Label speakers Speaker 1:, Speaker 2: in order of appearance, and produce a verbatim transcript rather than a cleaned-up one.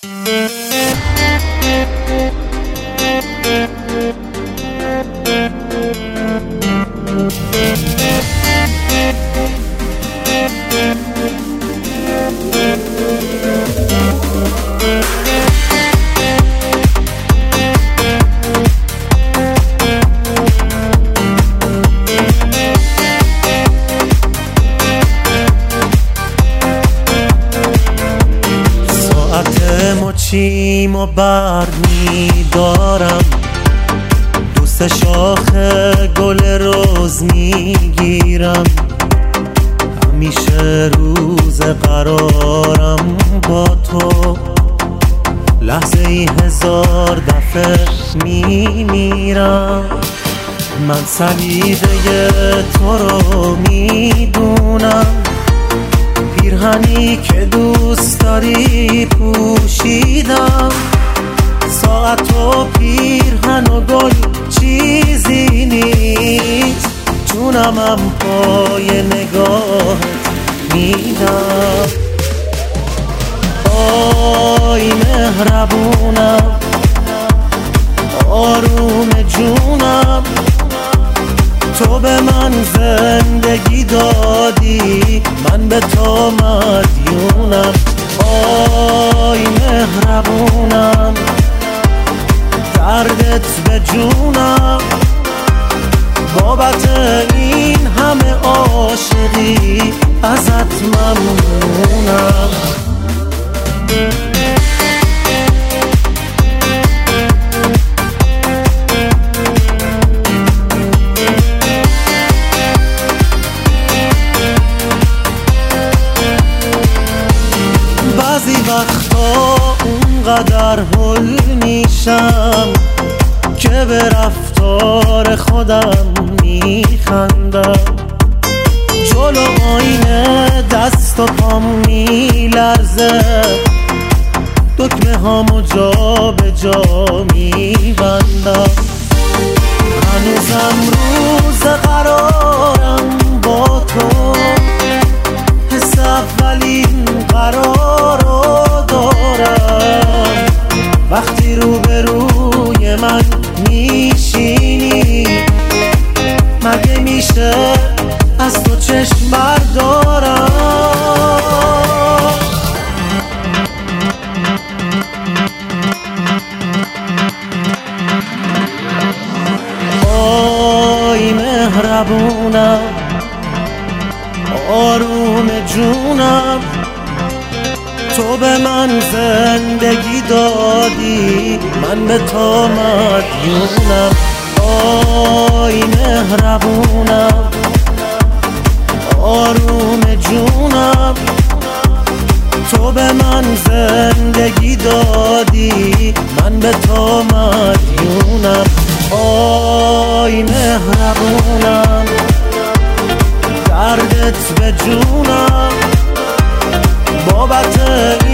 Speaker 1: مچیم و بر می دارم، دوست شاخ گل روز می گیرم، همیشه روز قرارم با تو، لحظه ای هزار دفعه می میرم. من سلیقه تو رو می دونم، پیرهنی که دوست داری پوشیدم، ساعت و پیرهن و گل چیزی نیست، جونمم پای نگاهت میدم. آی مهربونم، آروم جونم، تو به من زندگی دادی، من به تو مدیونم. آی مهربونم، دردت به جونم، بابت این همه عاشقی ازت ممنونم. بعضی وقتا اونقدر هل میشم که به رفتار خودم میخندم، جلو آینه دست و پام میلرزه، دکمه هامو جا به جا میبندم، هنوزم روز قرارم با تو، حس اولین قرار رو دارم، وقتی روبروی من میشینی مگه میشه از تو چشم بردارم. آی مهربونم، آروم جونم، تو به من زندگی دادی، من به تو مدیونم. آی مهربونم، آروم جونم، تو به من زندگی دادی، من به تو مدیونم. آی مهربونم، دردت به جونم، بابت